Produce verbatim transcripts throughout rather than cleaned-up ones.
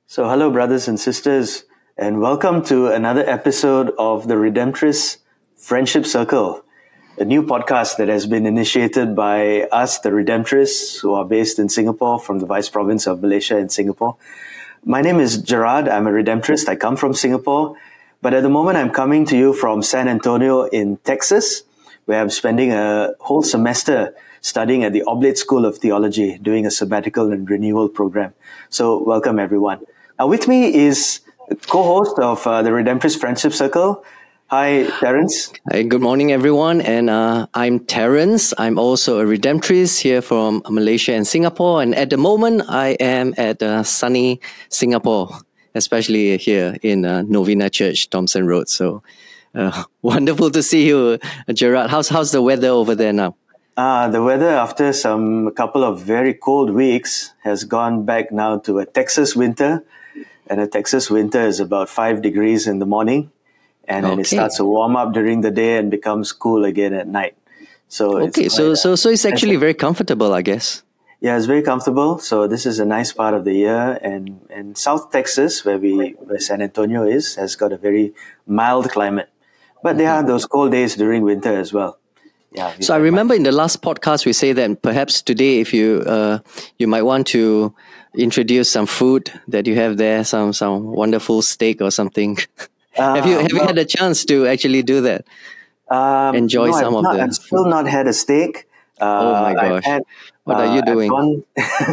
So, hello, brothers and sisters, and welcome to another episode of the Redemptress Friendship Circle, a new podcast that has been initiated by us, the Redemptress, who are based in Singapore from the Vice Province of Malaysia in Singapore. My name is Gerard. I'm a Redemptress. I come from Singapore, but at the moment I'm coming to you from San Antonio in Texas, where I'm spending a whole semester studying at the Oblate School of Theology, doing a sabbatical and renewal program. So, welcome everyone. Now, with me is co-host of uh, the Redemptress Friendship Circle. Hi, Terence. Hi, good morning, everyone. And uh, I'm Terence. I'm also a Redemptress here from Malaysia and Singapore. And at the moment, I am at uh, sunny Singapore, especially here in uh, Novena Church, Thomson Road. So uh, wonderful to see you, Gerard. How's how's the weather over there now? Uh, the weather after some couple of very cold weeks has gone back now to a Texas winter. And a Texas winter is about five degrees in the morning. And then Okay. it starts to warm up during the day and becomes cool again at night. So Okay, it's so quite, uh, so so it's actually very comfortable, I guess. yeah, it's very comfortable. So this is a nice part of the year, and and South Texas, where we where San Antonio is, has got a very mild climate. But there are those cold days during winter as well. Yeah. So I remember in the last podcast we say that perhaps today, if you uh, you might want to introduce some food that you have there, some some wonderful steak or something. have you Uh, have you well, had a chance to actually do that? um, Enjoy no, I've some of not. the I've still food. not had a steak. Oh Uh, my I've gosh, had. what are Uh, you I've doing? gone.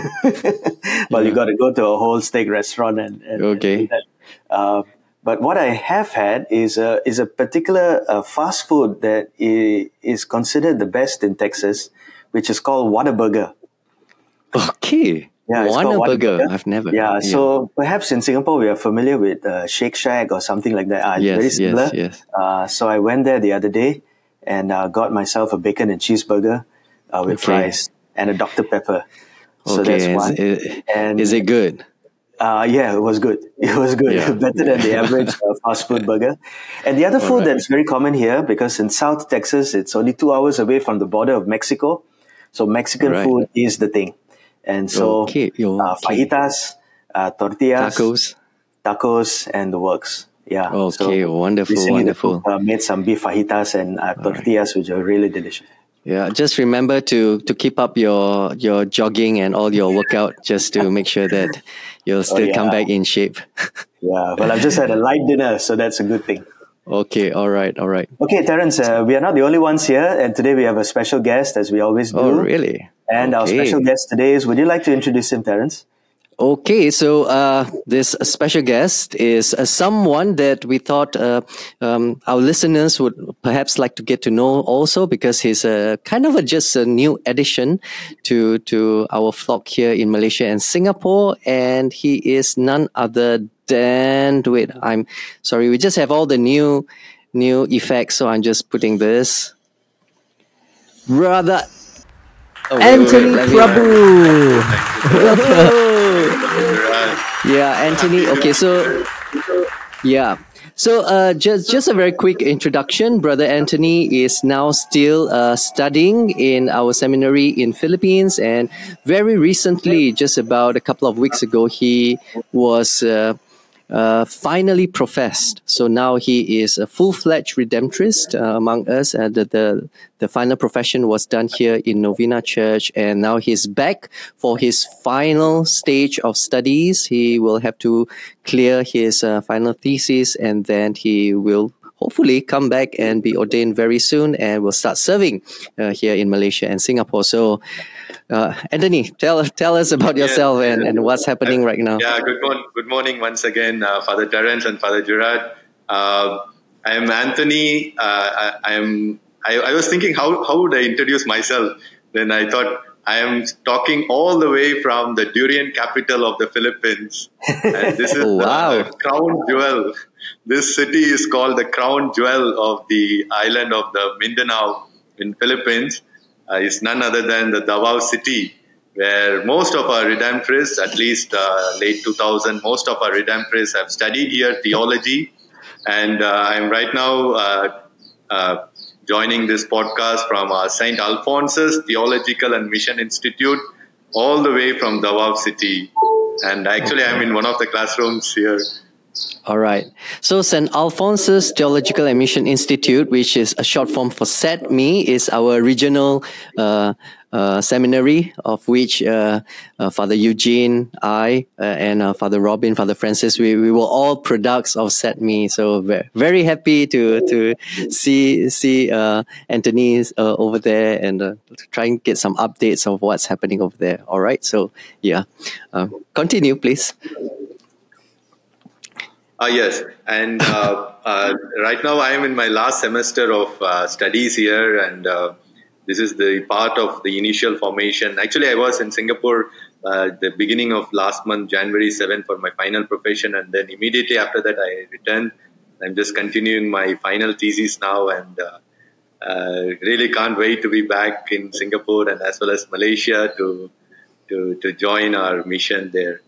Well, you Yeah. got to go to a whole steak restaurant and, and, and do Okay. that. Uh, but what I have had is a is a particular uh, fast food that i- is considered the best in Texas, which is called Whataburger. Okay. Yeah, it's called Whataburger. Whataburger. I've never. Yeah, Yeah. so perhaps in Singapore we are familiar with uh, Shake Shack or something like that. Ah, it's very Yes. Yes. similar. Yes. Uh, so I went there the other day and uh, got myself a bacon and cheeseburger uh, with Okay. fries and a Doctor Pepper. So that's Okay. Is one. it, is And it good? uh, yeah, it was good. It was good. Yeah. Better than the average uh, fast food burger. And the other All food right. that's very common here, because in South Texas, it's only two hours away from the border of Mexico. So Mexican Right. food is the thing. And so Okay. uh, Okay. fajitas, uh, tortillas, Tacos. tacos, and the works. Yeah. Okay. So Wonderful. recently the cook Wonderful. uh, made some beef fajitas and uh, tortillas, which are really delicious. Yeah, just remember to to keep up your your jogging and all your workout just to make sure that you'll Oh, still come yeah. back in shape. Yeah. Well, I've just had a light dinner, so that's a good thing. Okay, all right, all right. Okay, Terence, uh, we are not the only ones here, and today we have a special guest, as we always Oh, do. really? And our special Okay. guest today is, would you like to introduce him, Terence? Okay, so uh, this special guest is uh, someone that we thought uh, um, our listeners would perhaps like to get to know also, because he's a kind of a, just a new addition to to our flock here in Malaysia and Singapore, and he is none other than wait, I'm sorry, we just have all the new new effects, so I'm just putting this brother Oh, wait, wait, Anthony wait. Let me. Prabhu. Welcome. Yeah, Anthony. Okay, so yeah. So uh, just just a very quick introduction. Brother Anthony is now still uh, studying in our seminary in Philippines, and very recently, just about a couple of weeks ago, he was uh, uh, finally professed. So now he is a full-fledged redemptrist uh, among us. And the, the the final profession was done here in Novena Church, and now he's back for his final stage of studies. He will have to clear his uh, final thesis, and then he will hopefully come back and be ordained very soon, and will start serving uh, here in Malaysia and Singapore. So, uh, Anthony, tell tell us about Yes, yourself and, yes. and what's happening right now. Yeah, good, morning. good morning once again, uh, Father Terence and Father Gerard. Uh, I am Anthony. Uh, I, I am. I, I was thinking, how, how would I introduce myself? Then I thought, I am talking all the way from the durian capital of the Philippines. And this is Oh, wow. the crown jewel. This city is called the crown jewel of the island of the Mindanao in Philippines. Uh, it's none other than the Davao city, where most of our redemptorists, at least uh, late two thousand, most of our redemptorists have studied here theology. And uh, I'm right now uh, uh, joining this podcast from uh, Saint Alphonsus Theological and Mission Institute, all the way from Davao City. And actually, I'm in one of the classrooms here. All right. So Saint Alphonsus Theological and Mission Institute, which is a short form for S A T M I, is our regional uh, uh, seminary, of which uh, uh, Father Eugene, I, uh, and uh, Father Robin, Father Francis, we, we were all products of S A T M I. So very, very happy to to see see uh, Anthony uh, over there and uh, try and get some updates of what's happening over there. All right. So yeah, uh, continue, please. Uh, yes, and uh, uh, right now I am in my last semester of uh, studies here, and uh, this is the part of the initial formation. Actually, I was in Singapore uh, the beginning of last month, January seventh, for my final profession, and then immediately after that I returned. I'm just continuing my final thesis now, and uh, uh, really can't wait to be back in Singapore and as well as Malaysia to to to join our mission there.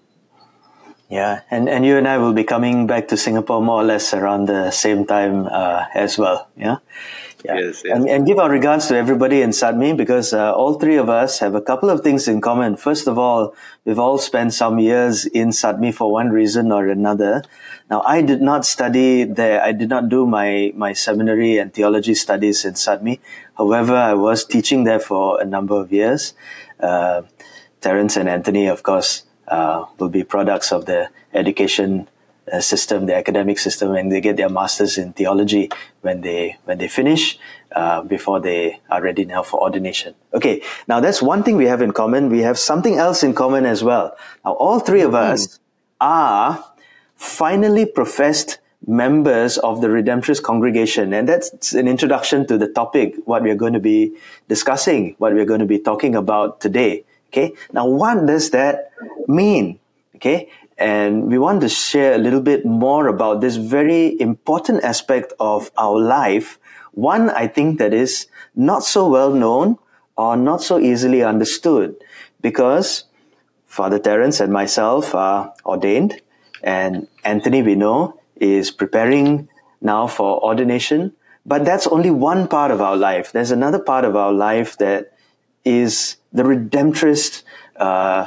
Yeah, and, and you and I will be coming back to Singapore more or less around the same time uh, as well. Yeah, yeah. Yes, yes. And, and give our regards to everybody in S A T M I, because uh, all three of us have a couple of things in common. First of all, we've all spent some years in S A T M I for one reason or another. Now, I did not study there. I did not do my, my seminary and theology studies in S A T M I. However, I was teaching there for a number of years. Uh, Terence and Anthony, of course, Uh, will be products of the education uh, system, the academic system, and they get their masters in theology when they when they finish, uh, before they are ready now for ordination. Okay, now that's one thing we have in common. We have something else in common as well. Now, all three of us are finally professed members of the Redemptorist congregation, and that's an introduction to the topic, what we're going to be discussing, what we're going to be talking about today. Okay, now what does that mean? Okay, and we want to share a little bit more about this very important aspect of our life. One, I think, that is not so well known or not so easily understood, because Father Terence and myself are ordained, and Anthony, we know, is preparing now for ordination. But that's only one part of our life. There's another part of our life that is the Redemptorist uh,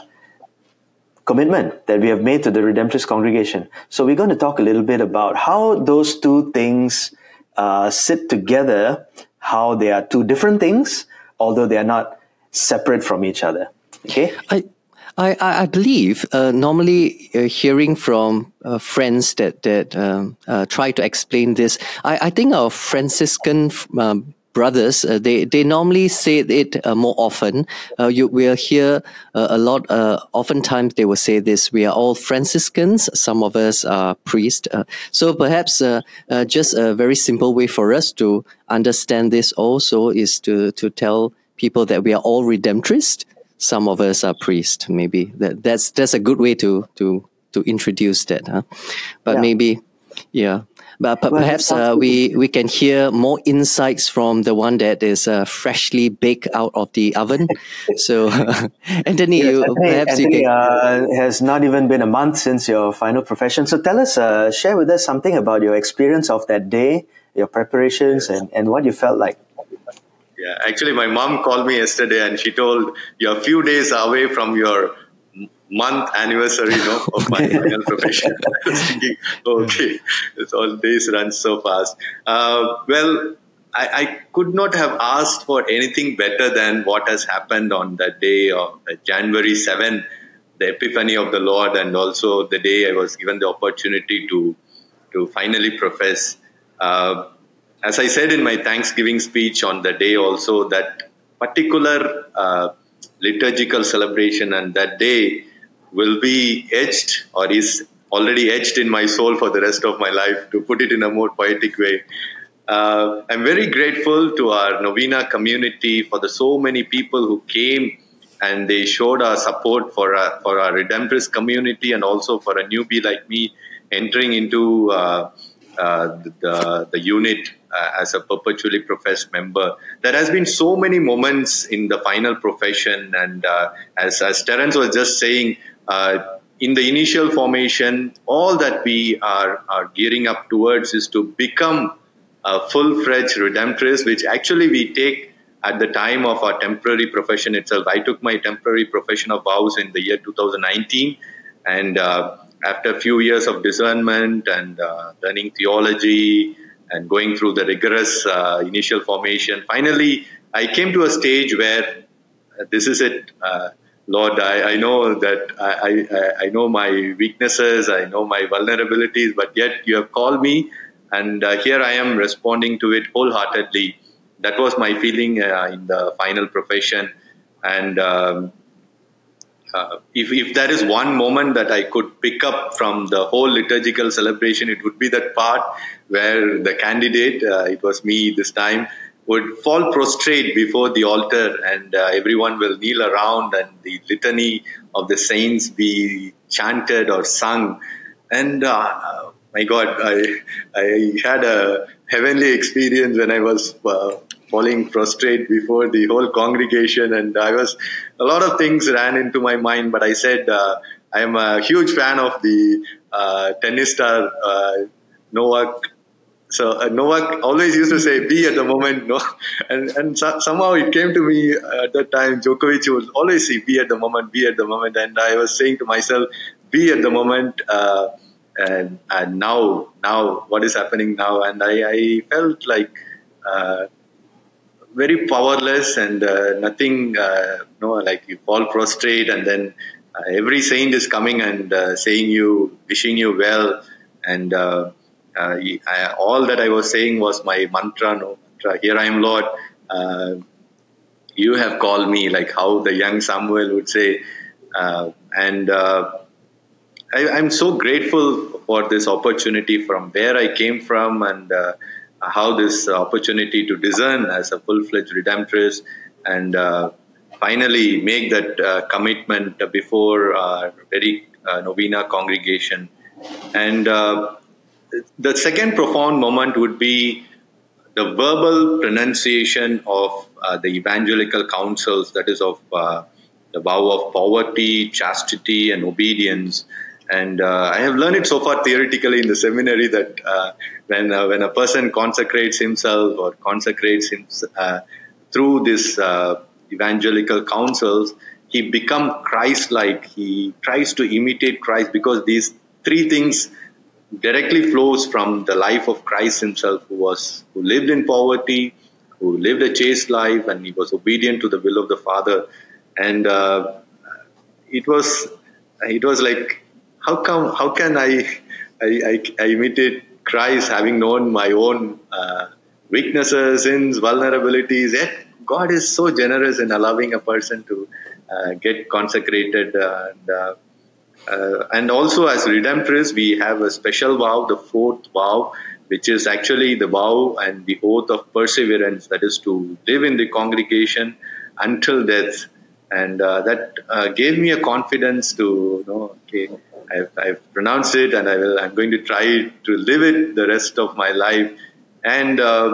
commitment that we have made to the Redemptorist congregation. So we're going to talk a little bit about how those two things uh, sit together, how they are two different things, although they are not separate from each other. Okay? I I, I believe uh, normally uh, hearing from uh, friends that that um, uh, try to explain this, I, I think our Franciscan um, brothers, uh, they, they normally say it uh, more often. Uh, you will hear uh, a lot, uh, oftentimes they will say this: we are all Franciscans, some of us are priests. Uh, so perhaps uh, uh, just a very simple way for us to understand this also is to, to tell people that we are all Redemptorists. Some of us are priests, maybe. That, that's that's a good way to to, to introduce that. Huh? But yeah. maybe, yeah. But, but well, perhaps uh, we, we can hear more insights from the one that is uh, freshly baked out of the oven. So, Anthony, yes, you, Anthony, perhaps Anthony, you can... Uh, has not even been a month since your final profession. So tell us, uh, share with us something about your experience of that day, your preparations, and, and what you felt like. Yeah, actually, my mom called me yesterday and she told, you're a few days away from your month anniversary, you know, of my final profession. I was thinking, okay, this all days run so fast. Uh, well, I, I could not have asked for anything better than what has happened on that day of January seventh, the Epiphany of the Lord, and also the day I was given the opportunity to to finally profess. Uh, as I said in my Thanksgiving speech on the day also, that particular uh, liturgical celebration and that day will be etched, or is already etched in my soul for the rest of my life, to put it in a more poetic way. Uh, I'm very grateful to our Novena community for the so many people who came and they showed our support for our, for our Redemptorist community, and also for a newbie like me entering into uh, uh, the, the unit uh, as a perpetually professed member. There has been so many moments in the final profession, and uh, as, as Terence was just saying, uh, in the initial formation, all that we are, are gearing up towards is to become a full-fledged Redemptorist, which actually we take at the time of our temporary profession itself. I took my temporary profession of vows in the year two thousand nineteen, And uh, after a few years of discernment and uh, learning theology and going through the rigorous uh, initial formation, finally I came to a stage where uh, this is it. Uh, Lord, I, I know that I, I, I know my weaknesses, I know my vulnerabilities, but yet you have called me, and uh, here I am responding to it wholeheartedly. That was my feeling uh, in the final profession. And um, uh, if, if there is one moment that I could pick up from the whole liturgical celebration, it would be that part where the candidate, uh, it was me this time, would fall prostrate before the altar, and uh, everyone will kneel around and the litany of the saints be chanted or sung. And uh, my God, I, I had a heavenly experience when I was uh, falling prostrate before the whole congregation, and I was, a lot of things ran into my mind, but I said, uh, I am a huge fan of the uh, tennis star uh, Novak. So uh, Novak always used to say, be at the moment, no? And and so, somehow it came to me uh, at that time, Djokovic would always say, be at the moment, be at the moment. And I was saying to myself, be at the moment. Uh, and, and now, now, what is happening now? And I, I felt like uh, very powerless and uh, nothing, uh, no, like you fall prostrate, and then uh, every saint is coming and uh, saying you, wishing you well. And uh, Uh, I, all that I was saying was my mantra, no mantra. Here I am, Lord. Uh, you have called me, like how the young Samuel would say. Uh, and uh, I, I'm so grateful for this opportunity from where I came from, and uh, how this opportunity to discern as a full-fledged Redemptorist and uh, finally make that uh, commitment before uh, very uh, novena congregation. And uh, the second profound moment would be the verbal pronunciation of uh, the evangelical counsels, that is of uh, the vow of poverty, chastity, and obedience. And uh, I have learned it so far theoretically in the seminary that uh, when uh, when a person consecrates himself or consecrates himself uh, through this uh, evangelical counsels, he becomes Christ-like. He tries to imitate Christ, because these three things directly flows from the life of Christ himself, who was who lived in poverty, who lived a chaste life, and he was obedient to the will of the Father. And uh, it was it was like, how come how can I I, I, I imitate Christ, having known my own uh, weaknesses, sins, vulnerabilities? Yet God is so generous in allowing a person to uh, get consecrated. Uh, and uh, Uh, and also as Redemptorists, we have a special vow, the fourth vow, which is actually the vow and the oath of perseverance, that is to live in the congregation until death. And uh, that uh, gave me a confidence to, you know, okay, I've, I've pronounced it, and I will, I'm going to try to live it the rest of my life. And uh,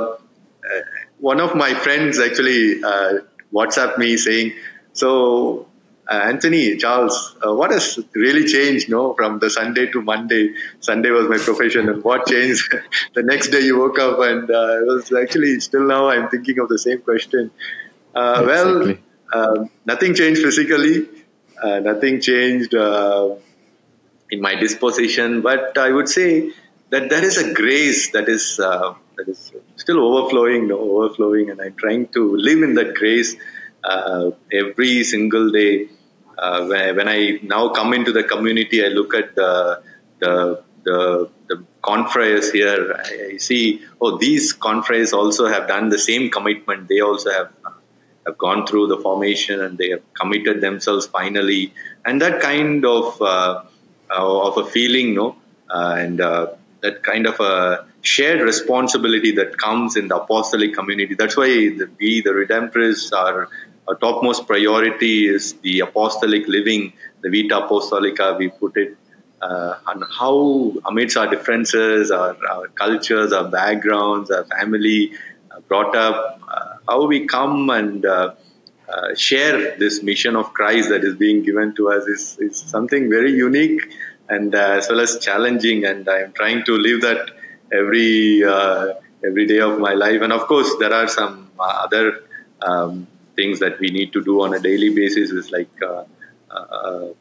one of my friends actually uh, WhatsApped me saying, so Uh, Anthony, Charles, uh, what has really changed, no, from the Sunday to Monday? Sunday was my profession, and what changed? The next day you woke up, and uh, it was actually, still now I'm thinking of the same question. Uh, exactly. Well, uh, nothing changed physically, uh, nothing changed uh, in my disposition, but I would say that there is a grace that is uh, that is still overflowing, no, overflowing, and I'm trying to live in that grace uh, every single day. Uh, when, when I now come into the community, I look at the the the, the confreres here. I, I see, oh, these confreres also have done the same commitment. They also have have gone through the formation, and they have committed themselves finally. And that kind of uh, of a feeling, no, uh, and uh, that kind of a shared responsibility that comes in the apostolic community. That's why the, we, the Redemptorists, are. Our topmost priority is the apostolic living, the Vita Apostolica, we put it, uh, on how amidst our differences, our, our cultures, our backgrounds, our family, uh, brought up, uh, how we come and uh, uh, share this mission of Christ that is being given to us is, is something very unique and uh, as well as challenging. And I am trying to live that every uh, every day of my life. And of course, there are some uh, other um, things that we need to do on a daily basis, is like uh, uh,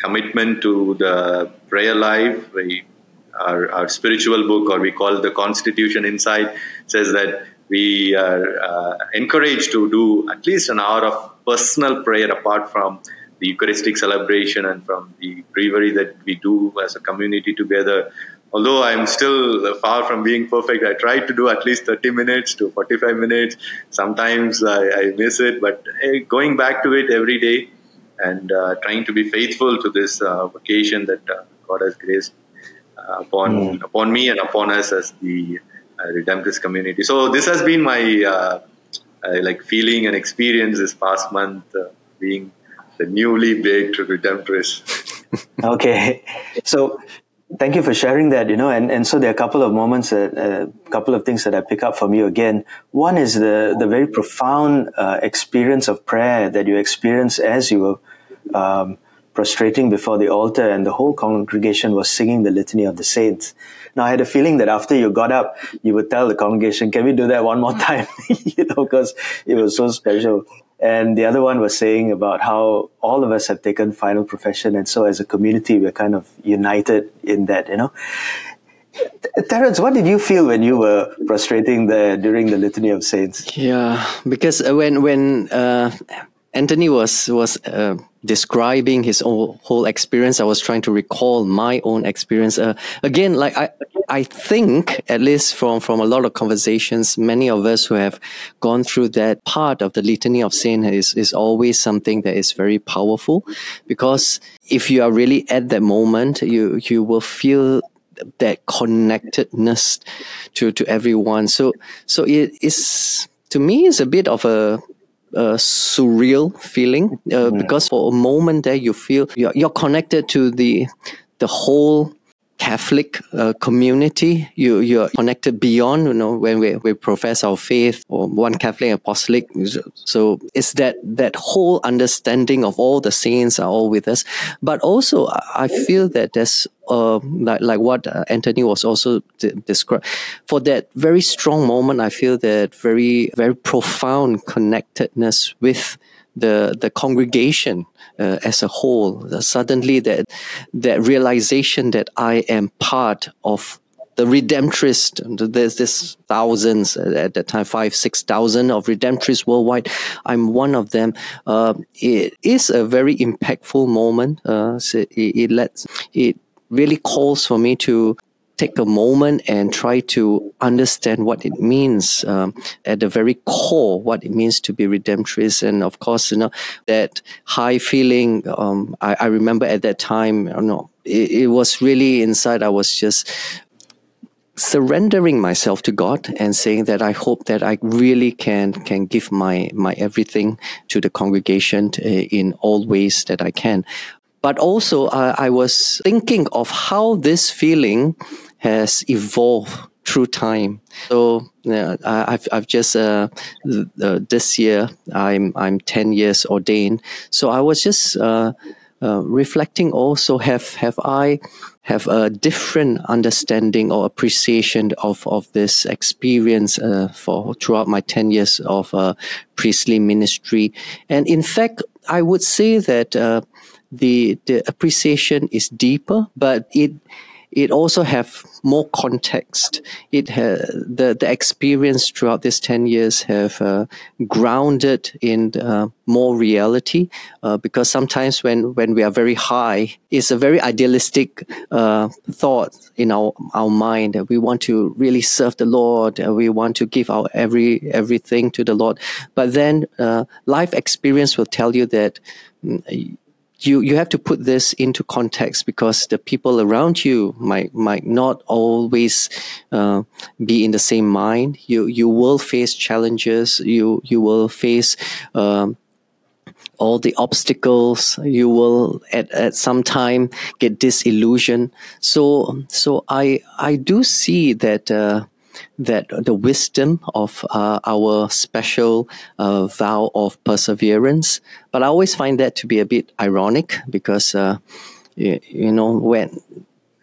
commitment to the prayer life. We, our, our spiritual book, or we call it the Constitution Inside, says that we are uh, encouraged to do at least an hour of personal prayer apart from the Eucharistic celebration and from the breviary that we do as a community together. Although I'm still far from being perfect, I try to do at least thirty minutes to forty-five minutes. Sometimes I, I miss it, but hey, going back to it every day and uh, trying to be faithful to this uh, vocation that uh, God has graced uh, upon mm. upon me and upon us as the uh, Redemptorist community. So this has been my uh, uh, like feeling and experience this past month, uh, being the newly baked Redemptorist. Okay, so thank you for sharing that, you know, and, and so there are a couple of moments, a uh, uh, couple of things that I pick up from you again. One is the, the very profound uh, experience of prayer that you experienced as you were um, prostrating before the altar and the whole congregation was singing the Litany of the Saints. Now, I had a feeling that after you got up, you would tell the congregation, can we do that one more time? You know, because it was so special. And the other one was saying about how all of us have taken final profession. And so as a community, we're kind of united in that, you know. Terence, what did you feel when you were prostrating there during the Litany of Saints? Yeah, because when, when uh, Anthony was, was uh, describing his whole, whole experience, I was trying to recall my own experience. Uh, again, like I, I think, at least from, from a lot of conversations, many of us who have gone through that part of the Litany of Saints is, is always something that is very powerful, because if you are really at that moment, you, you will feel that connectedness to, to everyone. So, so it is, to me, it's a bit of a, a surreal feeling, uh, mm. because for a moment there you feel you're, you're connected to the, the whole Catholic uh, community. You, you're connected beyond, you know, when we, we profess our faith or one Catholic apostolic. So it's that, that whole understanding of all the saints are all with us. But also I feel that there's, uh, like, like what Anthony was also de- described, for that very strong moment, I feel that very, very profound connectedness with the the congregation uh, as a whole. Uh, suddenly that that realization that I am part of the Redemptorist. There's this thousands at that time, five, six thousand of Redemptorists worldwide. I'm one of them. Uh, it is a very impactful moment. Uh, so it, it lets it really calls for me to take a moment and try to understand what it means um, at the very core, what it means to be Redemptorist. And of course, you know, that high feeling, um, I, I remember at that time, you know, it, it was really inside. I was just surrendering myself to God and saying that I hope that I really can can give my my everything to the congregation in all ways that I can. But also, uh, I was thinking of how this feeling has evolved through time. So uh, I've I've just uh, uh, this year I'm I'm ten years ordained. So I was just uh, uh, reflecting. Also, have have I have a different understanding or appreciation of of this experience uh, for throughout my ten years of uh, priestly ministry. And in fact, I would say that uh, the the appreciation is deeper, but it. It also have more context. It ha- the the experience throughout these ten years have uh, grounded in uh, more reality. Uh, because sometimes when, when we are very high, it's a very idealistic uh, thought in our our mind that we want to really serve the Lord. Uh, we want to give our every everything to the Lord. But then uh, life experience will tell you that. Mm, You you have to put this into context, because the people around you might might not always uh, be in the same mind. You you will face challenges. You you will face um, all the obstacles. You will at, at some time get disillusioned. So so I I do see that. Uh, that the wisdom of uh, our special uh, vow of perseverance. But I always find that to be a bit ironic, because, uh, you, you know, when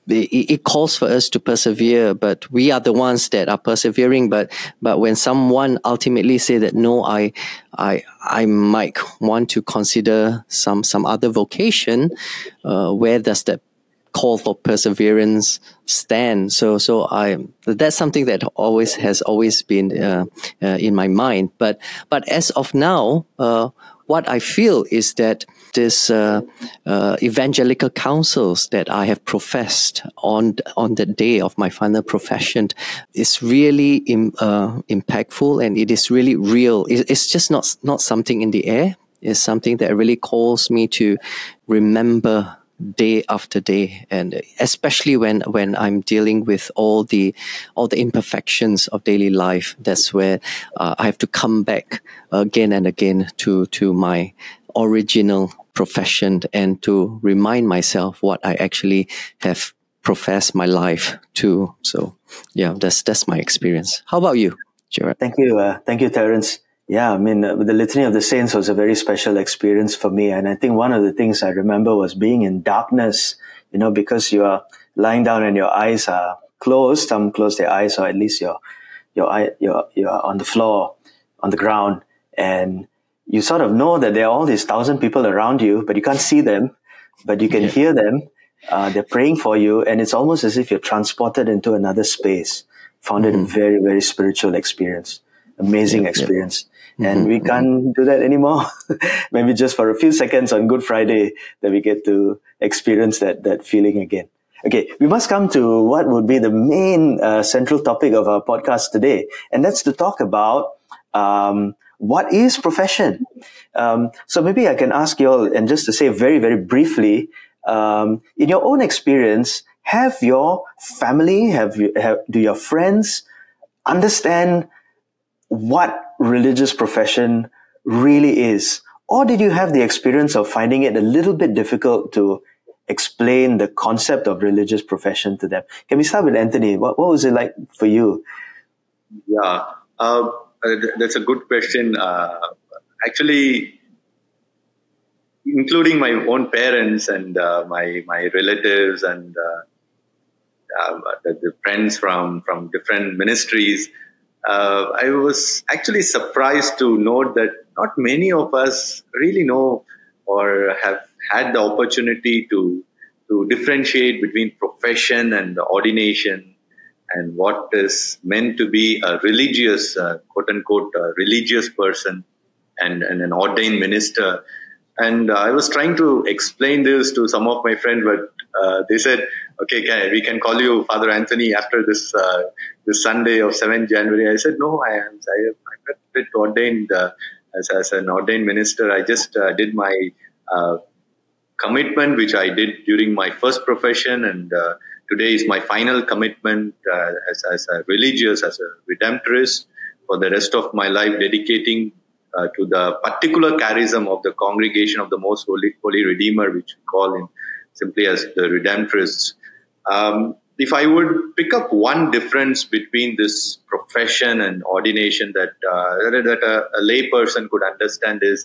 it, it calls for us to persevere, but we are the ones that are persevering. But but when someone ultimately say that no, I I I might want to consider some some other vocation, uh, where does that call for perseverance stand? So so I that's something that always has always been uh, uh, in my mind. But but as of now, uh, what I feel is that this uh, uh, evangelical counsels that I have professed on on the day of my final profession is really im, uh, impactful, and it is really real. It, it's just not not something in the air. It's something that really calls me to remember day after day, and especially when when I'm dealing with all the all the imperfections of daily life. That's where uh, I have to come back again and again to to my original profession, and to remind myself what I actually have professed my life to. So yeah, that's that's my experience. How about you, Gerard? Thank you, uh, thank you, Terence. Yeah, I mean, uh, the Litany of the Saints was a very special experience for me. And I think one of the things I remember was being in darkness, you know, because you are lying down and your eyes are closed. Some close their eyes, or at least your, your eye, you're, you're on the floor, on the ground. And you sort of know that there are all these thousand people around you, but you can't see them, but you can yeah. hear them. Uh, they're praying for you. And it's almost as if you're transported into another space. Found mm-hmm. it a very, very spiritual experience. Amazing yeah, experience. Yeah. And mm-hmm, we can't mm-hmm. do that anymore. Maybe just for a few seconds on Good Friday that we get to experience that, that feeling again. Okay, we must come to what would be the main uh, central topic of our podcast today. And that's to talk about um, what is profession. Um, so maybe I can ask you all, and just to say very, very briefly, um, in your own experience, have your family, have you, have, do your friends understand what religious profession really is? Or did you have the experience of finding it a little bit difficult to explain the concept of religious profession to them? Can we start with Anthony? What, what was it like for you? Yeah, uh, that's a good question. Uh, actually, including my own parents and uh, my my relatives and uh, uh, the, the friends from, from different ministries, Uh, I was actually surprised to note that not many of us really know or have had the opportunity to to differentiate between profession and ordination, and what is meant to be a religious, uh, quote unquote, uh, religious person and, and an ordained minister. And uh, I was trying to explain this to some of my friends, but uh, they said, okay, can, we can call you Father Anthony after this uh, this Sunday of seventh January. I said, no, I am I am I'm ordained uh, as, as an ordained minister. I just uh, did my uh, commitment, which I did during my first profession, and uh, today is my final commitment uh, as, as a religious, as a redemptorist, for the rest of my life, dedicating Uh, to the particular charism of the Congregation of the Most Holy, Holy Redeemer, which we call in simply as the Redemptorists. Um, if I would pick up one difference between this profession and ordination that uh, that a, a lay person could understand is,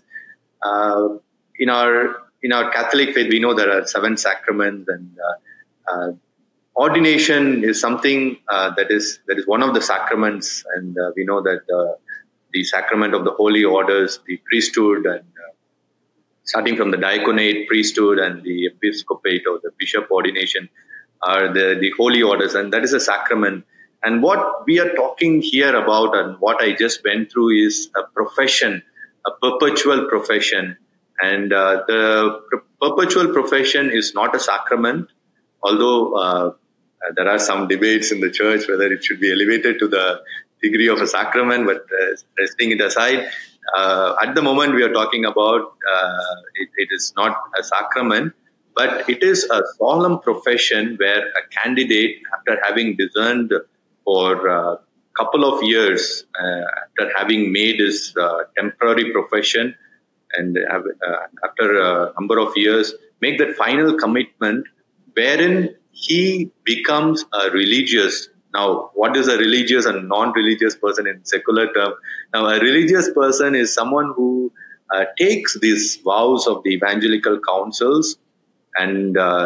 uh, in our in our Catholic faith, we know there are seven sacraments, and uh, uh, ordination is something uh, that is that is one of the sacraments, and uh, we know that. Uh, The sacrament of the holy orders, the priesthood, and uh, starting from the diaconate, priesthood, and the episcopate or the bishop ordination are the, the holy orders, and that is a sacrament. And what we are talking here about, and what I just went through, is a profession, a perpetual profession. And uh, the per- perpetual profession is not a sacrament, although uh, there are some debates in the church whether it should be elevated to the degree of a sacrament, but uh, resting it aside, uh, at the moment we are talking about uh, it, it is not a sacrament, but it is a solemn profession where a candidate, after having discerned for a couple of years, uh, after having made his uh, temporary profession, and have, uh, after a number of years, make that final commitment wherein he becomes a religious. Now, what is a religious and non-religious person in secular term? Now, a religious person is someone who uh, takes these vows of the evangelical councils and uh,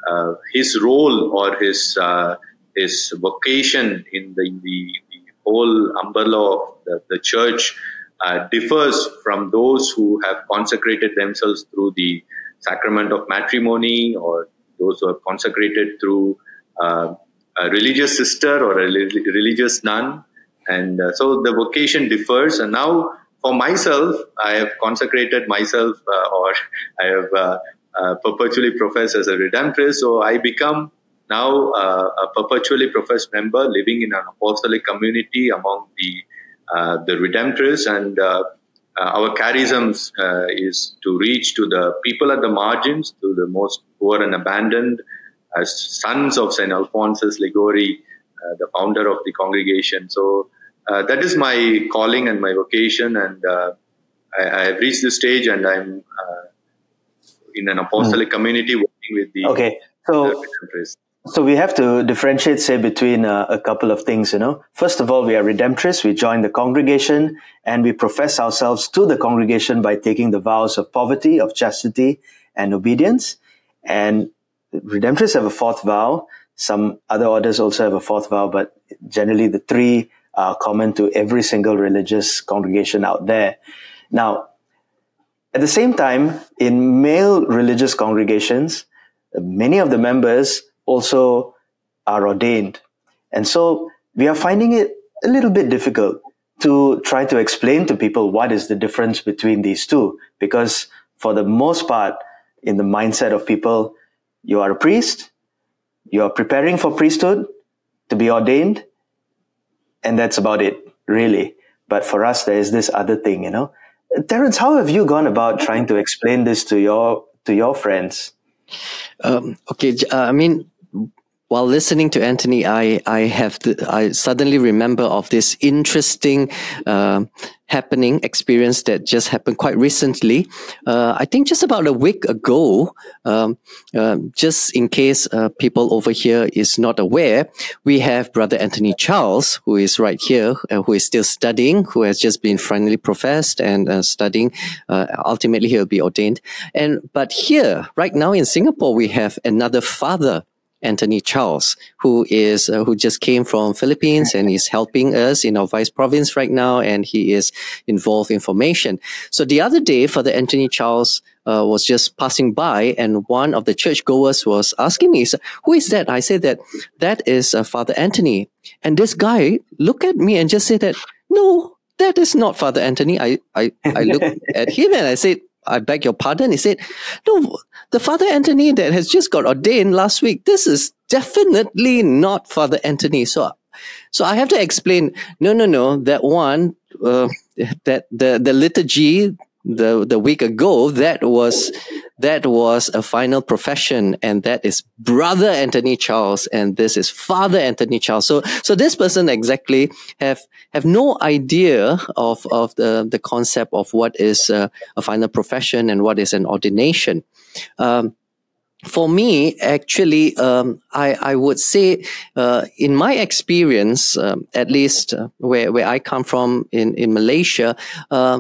uh, his role or his uh, his vocation in the, the, the whole umbrella of the, the church uh, differs from those who have consecrated themselves through the sacrament of matrimony, or those who have consecrated through uh, a religious sister or a religious nun. And uh, so the vocation differs. And now for myself, I have consecrated myself uh, or I have uh, uh, perpetually professed as a redemptorist. So I become now uh, a perpetually professed member living in an apostolic community among the uh, the redemptorists. And uh, uh, our charisms uh, is to reach to the people at the margins, to the most poor and abandoned, as sons of Saint Alphonsus Liguori, uh, the founder of the congregation. So uh, that is my calling and my vocation, and uh, I, I have reached this stage, and I'm uh, in an apostolic mm. community working with the okay. So, so we have to differentiate, say, between uh, a couple of things. You know, first of all, we are redemptorists. We join the congregation, and we profess ourselves to the congregation by taking the vows of poverty, of chastity, and obedience. And redemptorists have a fourth vow. Some other orders also have a fourth vow, but generally the three are common to every single religious congregation out there. Now, at the same time, in male religious congregations, many of the members also are ordained. And so we are finding it a little bit difficult to try to explain to people what is the difference between these two. Because for the most part, in the mindset of people, you are a priest, you are preparing for priesthood to be ordained, and that's about it, really. But for us, there is this other thing, you know. Terence, how have you gone about trying to explain this to your to your friends? Um, okay, uh, I mean, while listening to Anthony, I I have the, I suddenly remember of this interesting uh, happening experience that just happened quite recently. Uh, I think just about a week ago. Um, uh, just in case uh, people over here is not aware, we have Brother Anthony Charles, who is right here, uh, who is still studying, who has just been finally professed and uh, studying. Uh, ultimately, he'll be ordained. And but here, right now in Singapore, we have another father, Anthony Charles, who is uh, who just came from Philippines and is helping us in our vice province right now, and he is involved in formation. So the other day, Father Anthony Charles uh, was just passing by, and one of the churchgoers was asking me, "Who is that?" I said that that is uh, Father Anthony, and this guy looked at me and just said that, "No, that is not Father Anthony." I I I looked at him and I said, "I beg your pardon." He said, "No, the Father Anthony that has just got ordained last week, this is definitely not Father Anthony." So, so I have to explain, no, no, no, that one, uh, that the, the liturgy, the, the week ago, that was, that was a final profession, and that is Brother Anthony Charles, and this is Father Anthony Charles. So, so this person exactly have, have no idea of, of the, the concept of what is uh, a final profession and what is an ordination. Um, for me, actually, um, I, I would say, uh, in my experience, um, at least uh, where, where I come from in, in Malaysia, uh,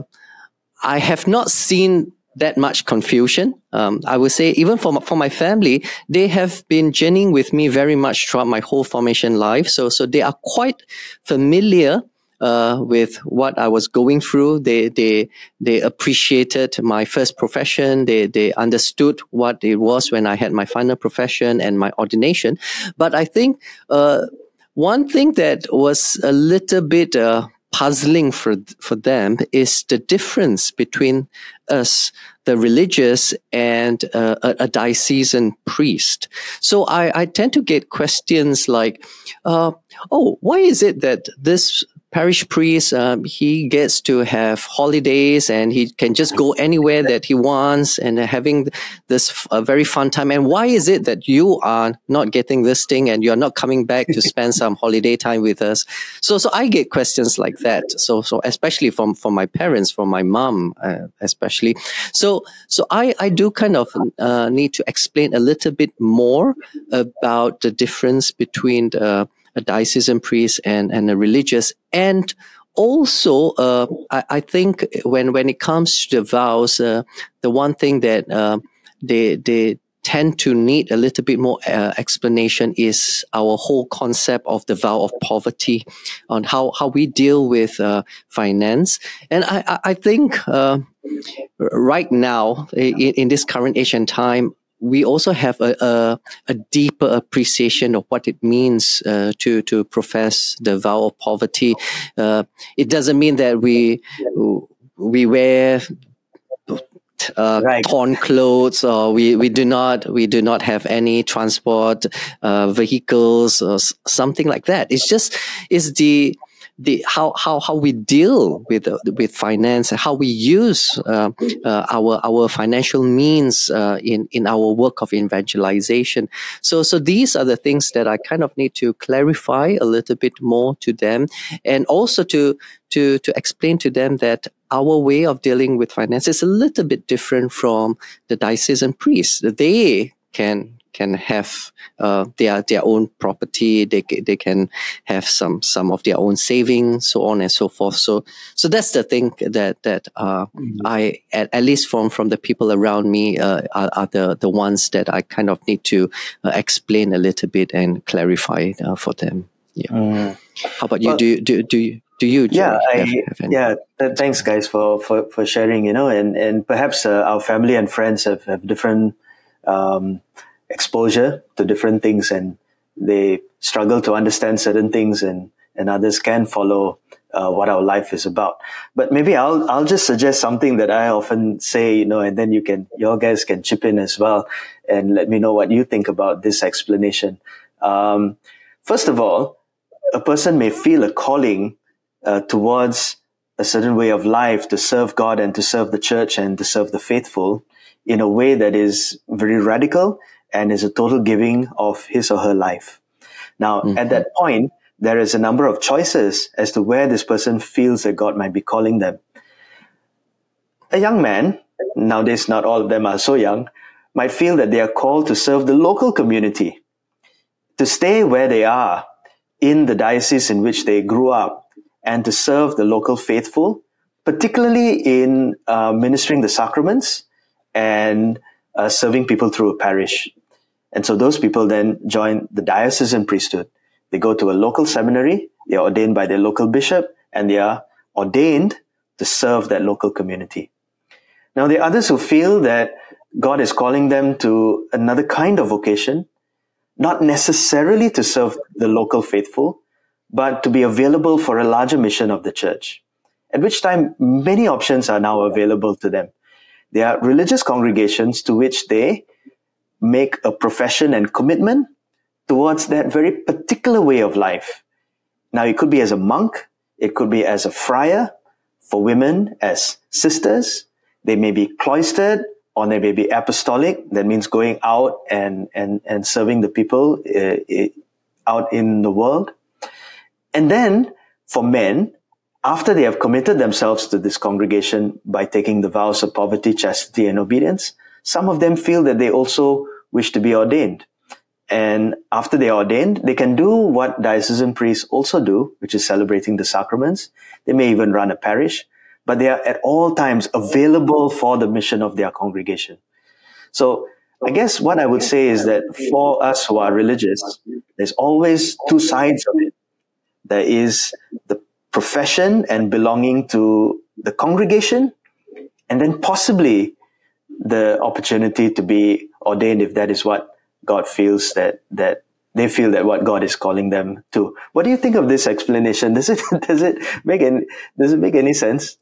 I have not seen that much confusion. Um, I would say even for my, for my family, they have been journeying with me very much throughout my whole formation life. So, so they are quite familiar Uh, with what I was going through. They, they, they appreciated my first profession. They, they understood what it was when I had my final profession and my ordination. But I think, uh, one thing that was a little bit, uh, puzzling for, for them is the difference between us, the religious, and uh, a, a diocesan priest. So I, I tend to get questions like, uh, oh, why is it that this parish priest, um, he gets to have holidays and he can just go anywhere that he wants and having this uh, very fun time. And why is it that you are not getting this thing and you're not coming back to spend some holiday time with us? So, so I get questions like that. So, so especially from, from my parents, from my mom, uh, especially. So, so I, I do kind of uh, need to explain a little bit more about the difference between the a diocesan priest and, and a religious. And also, uh, I, I think when, when it comes to the vows, uh, the one thing that, uh, they, they, tend to need a little bit more uh, explanation is our whole concept of the vow of poverty, on how, how we deal with uh, finance. And I, I, I think uh, right now, in, in this current age and time, we also have a, a, a deeper appreciation of what it means uh, to to profess the vow of poverty. Uh, it doesn't mean that we we wear uh, Right. torn clothes, or we, we do not we do not have any transport uh, vehicles or s- something like that. It's just is the the how how how we deal with uh, with finance, how we use uh, uh, our our financial means uh, in in our work of evangelization. So so these are the things that I kind of need to clarify a little bit more to them, and also to to to explain to them that our way of dealing with finance is a little bit different from the diocesan priests. They can can have uh, their their own property. They ca- they can have some some of their own savings, so on and so forth. So so that's the thing that that uh, I at, at least from from the people around me uh, are, are the the ones that I kind of need to uh, explain a little bit and clarify uh, for them. Yeah. Mm. How about you? Well, Do you do do you, do you Yeah, Jerry, have I have any? yeah. Th- thanks, guys, for, for, for sharing. You know, and and perhaps uh, our family and friends have have different um, exposure to different things, and they struggle to understand certain things, and and others can follow uh, what our life is about. But maybe I'll I'll just suggest something that I often say, you know, and then you can your guys can chip in as well, and let me know what you think about this explanation. Um, first of all, a person may feel a calling uh, towards a certain way of life to serve God and to serve the church and to serve the faithful in a way that is very radical and is a total giving of his or her life. Now, Mm-hmm. at that point, there is a number of choices as to where this person feels that God might be calling them. A young man, nowadays not all of them are so young, might feel that they are called to serve the local community, to stay where they are in the diocese in which they grew up, and to serve the local faithful, particularly in uh, ministering the sacraments and uh, serving people through a parish. And so those people then join the diocesan priesthood. They go to a local seminary, they are ordained by their local bishop, and they are ordained to serve that local community. Now, there are others who feel that God is calling them to another kind of vocation, not necessarily to serve the local faithful, but to be available for a larger mission of the church, at which time many options are now available to them. There are religious congregations to which they make a profession and commitment towards that very particular way of life. Now, it could be as a monk, it could be as a friar, for women as sisters. They may be cloistered, or they may be apostolic. That means going out and, and, and serving the people uh, out in the world. And then for men, after they have committed themselves to this congregation by taking the vows of poverty, chastity, and obedience, some of them feel that they also wish to be ordained. And after they are ordained, they can do what diocesan priests also do, which is celebrating the sacraments. They may even run a parish, but they are at all times available for the mission of their congregation. So I guess what I would say is that for us who are religious, there's always two sides of it. There is the profession and belonging to the congregation, and then possibly the opportunity to be ordained if that is what God feels that that they feel that what God is calling them to. What do you think of this explanation? Does it does it make any does it make any sense?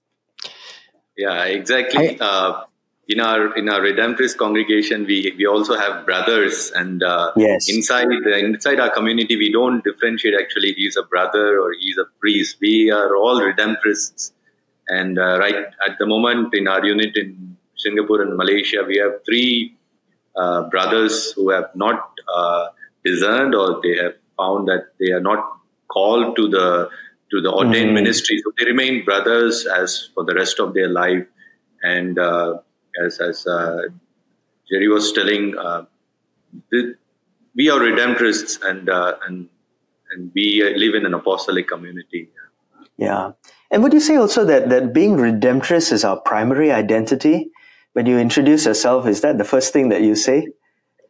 Yeah, exactly. I, Uh, in our in our Redemptorist congregation, we we also have brothers, and uh, Yes. inside the, inside our community, we don't differentiate. Actually, he's a brother or he's a priest. We are all Redemptorists, and uh, right at the moment in our unit in Singapore and Malaysia, we have three uh, brothers who have not uh, discerned, or they have found that they are not called to the to the ordained Mm-hmm. ministry. So they remain brothers as for the rest of their life. And uh, as as uh, Jerry was telling, uh, the, we are Redemptorists, and uh, and and we live in an apostolic community. Yeah. And would you say also that, that being Redemptorist is our primary identity? When you introduce yourself, is that the first thing that you say?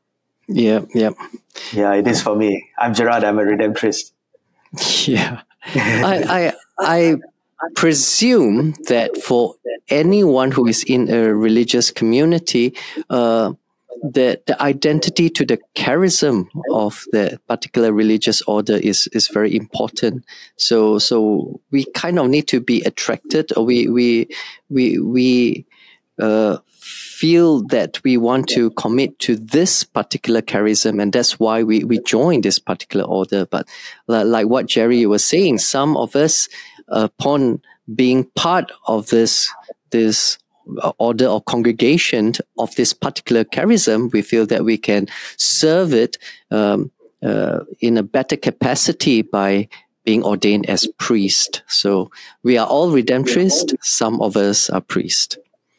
Yeah, yeah, Yeah, it is for me. I'm Gerard. I'm a Redemptorist. yeah. I, I, I presume that for anyone who is in a religious community, uh, the the identity to the charism of the particular religious order is is very important. So so we kind of need to be attracted, or we we we we uh, feel that we want to commit to this particular charism, and that's why we we join this particular order. But li- like what Jerry was saying, some of us, upon being part of this this uh, order or congregation of this particular charism, we feel that we can serve it um, uh, in a better capacity by being ordained as priest. So we are all redemptorists. Some of us are priests.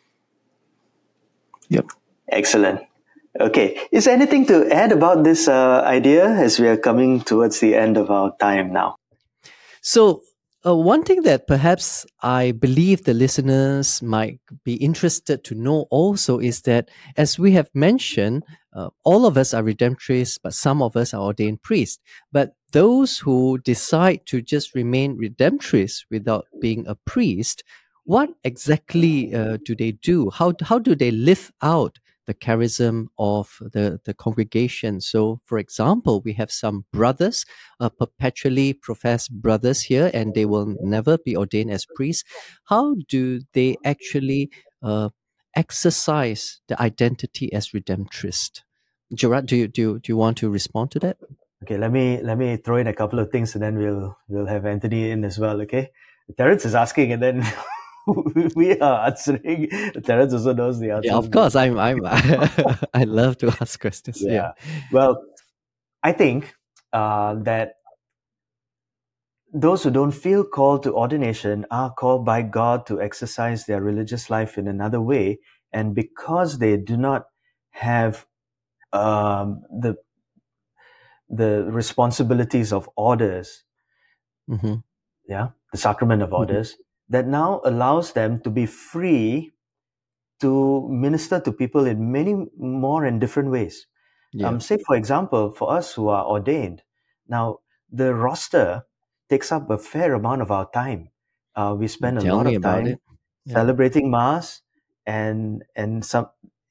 Yep. Excellent. Okay. Is there anything to add about this uh, idea as we are coming towards the end of our time now? So, uh, one thing that perhaps I believe the listeners might be interested to know also is that, as we have mentioned, uh, all of us are redemptorists, but some of us are ordained priests. But those who decide to just remain redemptorists without being a priest, what exactly uh, do they do? How how do they live out the charism of the, the congregation? So, for example, we have some brothers, uh, perpetually professed brothers here, and they will never be ordained as priests. How do they actually uh, exercise the identity as redemptorist? Gerard, do you, do, you, do you want to respond to that? Okay, let me let me throw in a couple of things, and then we'll we'll have Anthony in as well. Okay, Terence is asking, and then we are answering. Terence also knows the answer. Yeah, of course. I'm. I'm. I love to ask questions. Yeah. Yeah. Well, I think uh, that those who don't feel called to ordination are called by God to exercise their religious life in another way, and because they do not have um, the the responsibilities of orders, Mm-hmm. yeah, the sacrament of orders, mm-hmm. that now allows them to be free to minister to people in many more and different ways. Yeah. Um, say, for example, for us who are ordained, now the roster takes up a fair amount of our time. Uh, we spend Tell a lot me of about time it. Yeah. celebrating Mass, and and some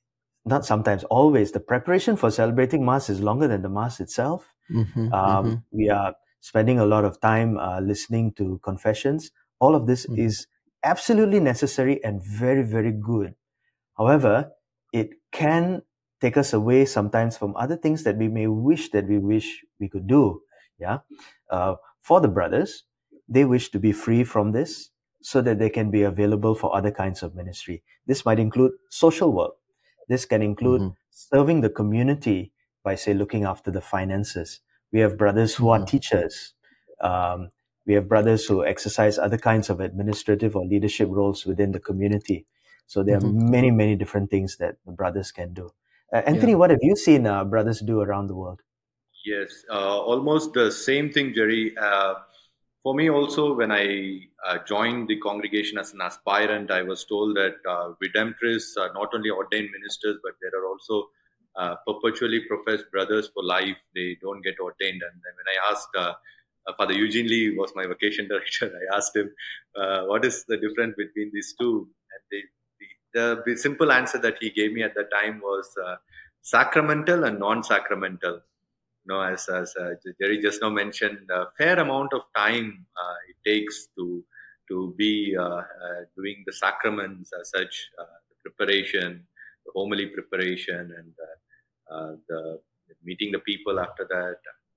not sometimes always the preparation for celebrating Mass is longer than the Mass itself. Mm-hmm, Um, mm-hmm. We are spending a lot of time uh, listening to confessions. All of this Mm-hmm. is absolutely necessary and very, very good. However, it can take us away sometimes from other things that we may wish that we wish we could do. Yeah. Uh, for the brothers, they wish to be free from this so that they can be available for other kinds of ministry. This might include social work. This can include Mm-hmm. serving the community by, say, looking after the finances. We have brothers who mm-hmm. are teachers. Um, we have brothers who exercise other kinds of administrative or leadership roles within the community. So there mm-hmm. are many, many different things that the brothers can do. Uh, Anthony, Yeah. what have you seen uh, brothers do around the world? Yes, uh, almost the same thing, Jerry. Uh, for me, also, when I uh, joined the congregation as an aspirant, I was told that uh, redemptorists are not only ordained ministers, but there are also uh, perpetually professed brothers for life. They don't get ordained. And then when I asked, uh, uh, Father Eugene Lee was my vocation director, I asked him, uh, what is the difference between these two? And they, the, the, the simple answer that he gave me at the time was uh, sacramental and non-sacramental. You know, as, as uh, Jerry just now mentioned, a fair amount of time uh, it takes to to be uh, uh, doing the sacraments as such, uh, the preparation, the homily preparation, and uh, uh, the meeting the people after that.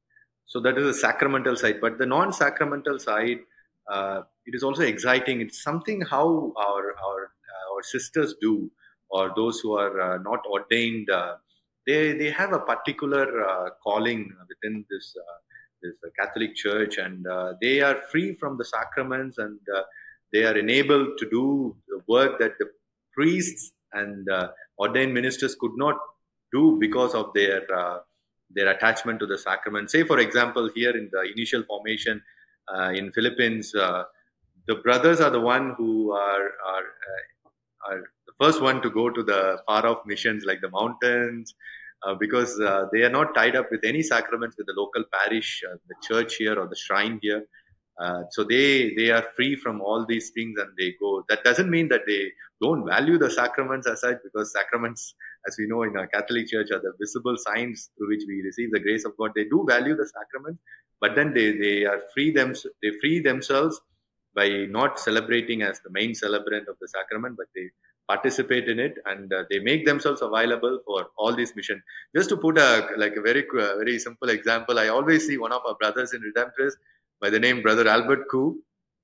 So that is the sacramental side. But the non-sacramental side, uh, it is also exciting. It's something how our our our sisters do, or those who are uh, not ordained. Uh, they they have a particular uh, calling within this uh, this uh, Catholic Church, and uh, they are free from the sacraments, and uh, they are enabled to do the work that the priests and uh, ordained ministers could not do because of their uh, their attachment to the sacrament. Say, for example, here in the initial formation uh, in Philippines, uh, the brothers are the one who are are uh, are the first one to go to the far off missions like the mountains, uh, because uh, they are not tied up with any sacraments with the local parish, uh, the church here or the shrine here. Uh, so they they are free from all these things and they go. That doesn't mean that they don't value the sacraments as such, because sacraments, as we know in our Catholic Church, are the visible signs through which we receive the grace of God. They do value the sacraments, but then they they are free them they free themselves by not celebrating as the main celebrant of the sacrament, but they participate in it, and uh, they make themselves available for all these missions. Just to put a like a very uh, very simple example, I always see one of our brothers in Redemptorist by the name Brother Albert Koo.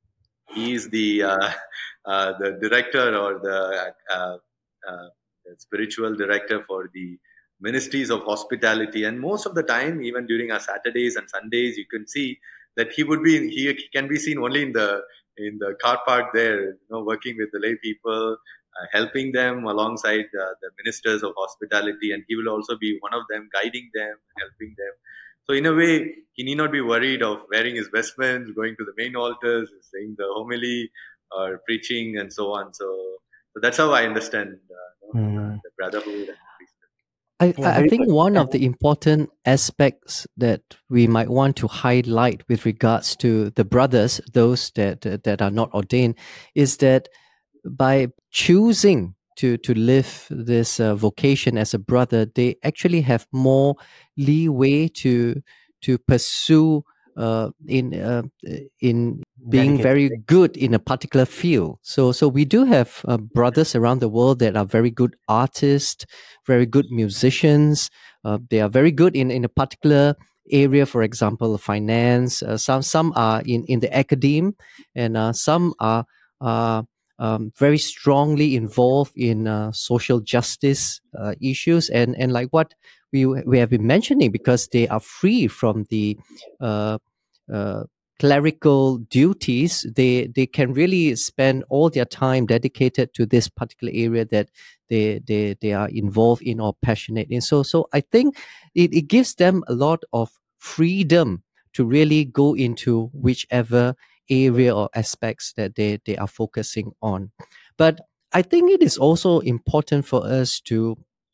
He is the uh, uh, the director or the, uh, uh, the spiritual director for the ministries of hospitality. And most of the time, even during our Saturdays and Sundays, you can see that he would be he can be seen only in the in the car park there, you know, working with the lay people, uh, helping them alongside uh, the ministers of hospitality, and he will also be one of them, guiding them, helping them. So in a way, he need not be worried of wearing his vestments, going to the main altars, saying the homily, or preaching, and so on. So, so that's how I understand uh, you know, uh, Mm. the brotherhood and the priesthood. I, Yeah, I very think good. one of And the important aspects that we might want to highlight with regards to the brothers, those that that are not ordained, is that by choosing to to live this uh, vocation as a brother, they actually have more leeway to to pursue uh, in uh, in being dedicated. very good in a particular field. So so we do have uh, brothers around the world that are very good artists, very good musicians. Uh, they are very good in in a particular area, for example, finance. Uh, some some are in in the academe, and uh, some are. Uh, um, very strongly involved in uh, social justice uh, issues, and and like what we we have been mentioning, because they are free from the uh, uh, clerical duties, they they can really spend all their time dedicated to this particular area that they they they are involved in or passionate in. So so I think it, it gives them a lot of freedom to really go into whichever area or aspects that they, they are focusing on. But I think it is also important for us to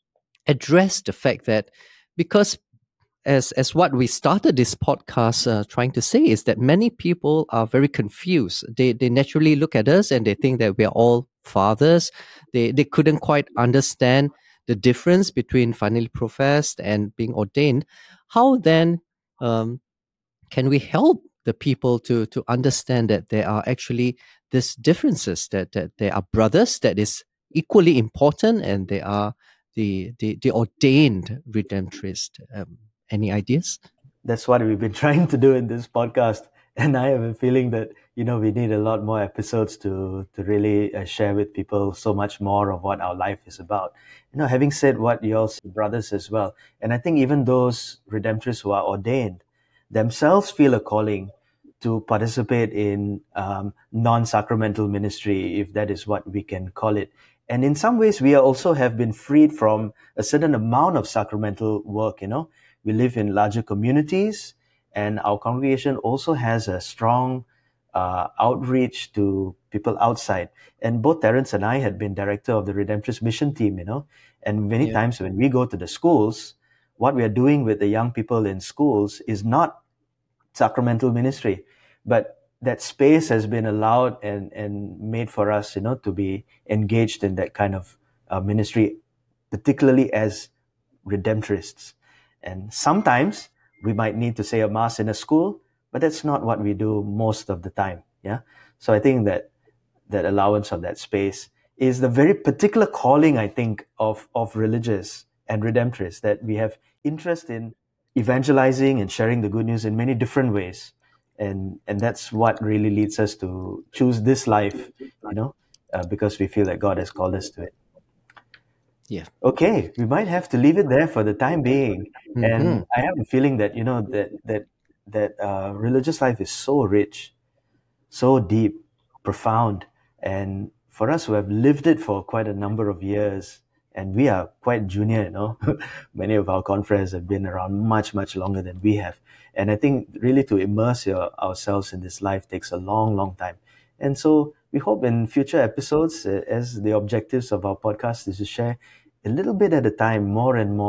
address the fact that, because as as what we started this podcast uh, trying to say, is that many people are very confused. They they naturally look at us and they think that we are all fathers. They they couldn't quite understand the difference between finally professed and being ordained. How then um, can we help the people to to understand that there are actually these differences, that that there are brothers that is equally important, and they are the the, the ordained redemptorist? Um, any ideas? That's what we've been trying to do in this podcast. And I have a feeling that, you know, we need a lot more episodes to, to really uh, share with people so much more of what our life is about. You know, having said what your brothers as well. And I think even those redemptorists who are ordained themselves feel a calling to participate in um, non-sacramental ministry, if that is what we can call it. And in some ways, we are also have been freed from a certain amount of sacramental work, you know. We live in larger communities, and our congregation also has a strong uh, outreach to people outside. And both Terence and I had been director of the Redemptorist mission team, you know. And many Yeah. times when we go to the schools, what we are doing with the young people in schools is not sacramental ministry, but that space has been allowed and, and made for us, you know, to be engaged in that kind of uh, ministry, particularly as redemptorists. And sometimes we might need to say a mass in a school, but that's not what we do most of the time. Yeah. So I think that that allowance of that space is the very particular calling, I think, of, of religious and redemptorists, that we have interest in evangelizing and sharing the good news in many different ways. And, and that's what really leads us to choose this life, you know, uh, because we feel that God has called us to it. Yeah. Okay, we might have to leave it there for the time being. Mhm. And I have a feeling that, you know, that that that uh, religious life is so rich, so deep, profound, and for us who have lived it for quite a number of years, and we are quite junior, you know, many of our confreres have been around much, much longer than we have. And I think really to immerse your, ourselves in this life takes a long, long time. And so we hope in future episodes, uh, as the objectives of our podcast is to share a little bit at a time, more and more,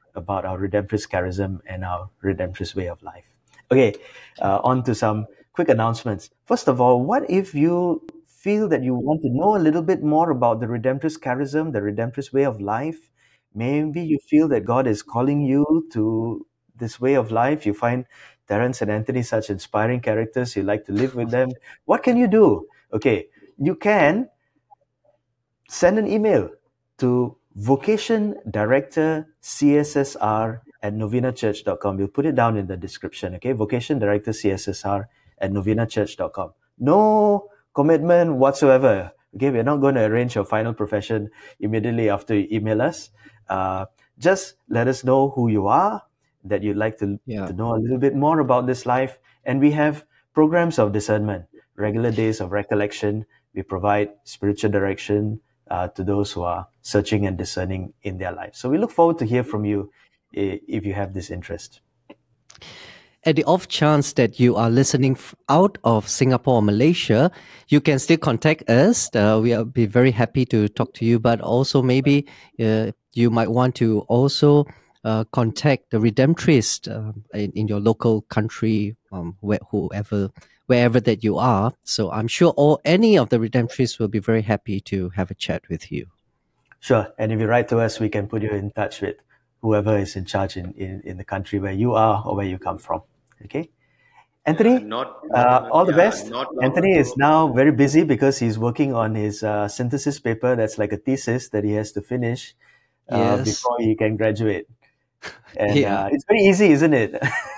about our Redemptorist charism and our Redemptorist way of life. Okay, uh, on to some quick announcements. First of all, what if you feel that you want to know a little bit more about the Redemptorist charism, the Redemptorist way of life? Maybe you feel that God is calling you to this way of life. You find Terence and Anthony such inspiring characters. You like to live with them. What can you do? Okay, you can send an email to vocation director C S S R at novena church dot com. We'll put it down in the description, okay? Vocation director C S S R at novena church dot com. No commitment whatsoever. Okay, we're not going to arrange your final profession immediately after you email us. Uh, just let us know who you are, that you'd like to, Yeah. to know a little bit more about this life. And we have programs of discernment, regular days of recollection. We provide spiritual direction uh, to those who are searching and discerning in their life. So we look forward to hear from you i- if you have this interest. At the off chance that you are listening f- out of Singapore or Malaysia, you can still contact us. Uh, we'll be very happy to talk to you. But also, maybe uh, you might want to also uh, contact the Redemptorist uh, in, in your local country, um, where, whoever, wherever that you are. So I'm sure all any of the Redemptorists will be very happy to have a chat with you. Sure. And if you write to us, we can put you in touch with whoever is in charge in, in, in the country where you are or where you come from. Okay? Anthony, Yeah, not uh, long, all the yeah, best. not long Anthony ago. is now very busy because he's working on his uh, synthesis paper that's like a thesis that he has to finish uh, Yes. before he can graduate. And Yeah. uh, it's very easy, isn't it?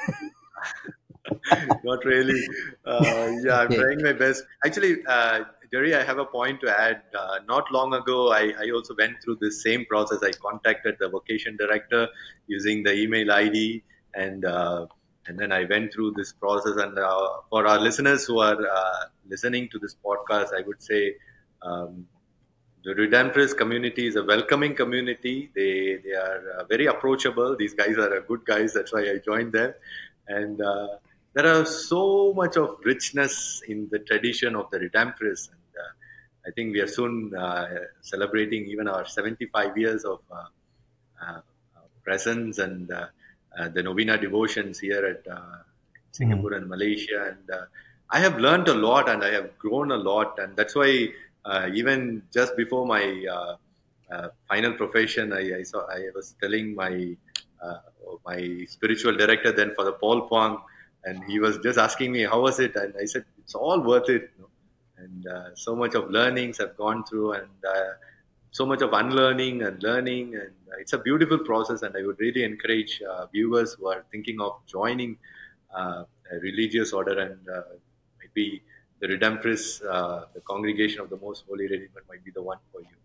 Not really. Uh, yeah, I'm Okay. trying my best. Actually, uh, Jerry, I have a point to add. Uh, not long ago, I, I also went through the same process. I contacted the vocation director using the email I D, and uh, and then I went through this process. And uh, for our listeners who are uh, listening to this podcast, I would say um, the Redemptorist community is a welcoming community. They they are uh, very approachable. These guys are uh, good guys. That's why I joined them, and uh, there are so much of richness in the tradition of the Redemptorists. And uh, I think we are soon uh, celebrating even our seventy-five years of uh, uh, presence and uh, uh, the novena devotions here at uh, Singapore and Malaysia. And uh, I have learned a lot and I have grown a lot. And that's why uh, even just before my uh, uh, final profession, I, I saw I was telling my uh, my spiritual director then for the Paul Pong, and he was just asking me how was it, and I said it's all worth it. You know? And uh, so much of learnings I've gone through, and uh, so much of unlearning and learning, and uh, it's a beautiful process. And I would really encourage uh, viewers who are thinking of joining uh, a religious order, and uh, maybe the Redemptorists, uh, the Congregation of the Most Holy Redeemer, might be the one for you.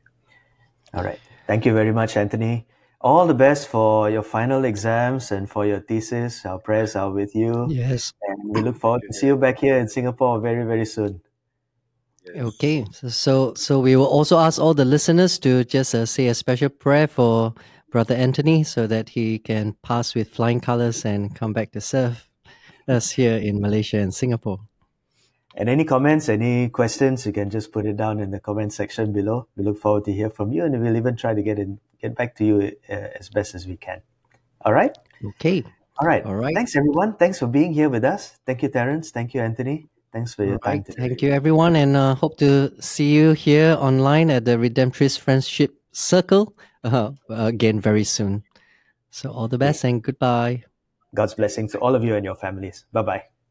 All right. Thank you very much, Anthony. All the best for your final exams and for your thesis. Our prayers are with you. Yes. And we look forward to see you back here in Singapore very, very soon. Yes. Okay, so, so so we will also ask all the listeners to just uh, say a special prayer for Brother Anthony so that he can pass with flying colors and come back to serve us here in Malaysia and Singapore. And any comments, any questions, you can just put it down in the comment section below. We look forward to hear from you, and we'll even try to get in, get back to you uh, as best as we can. All right? Okay, All right. all right. Thanks, everyone. Thanks for being here with us. Thank you, Terence. Thank you, Anthony. Thanks for your All time right. today. Thank you, everyone, and uh, hope to see you here online at the Redemptorist Friendship Circle uh, again very soon. So all the best and goodbye. God's blessings to all of you and your families. Bye-bye.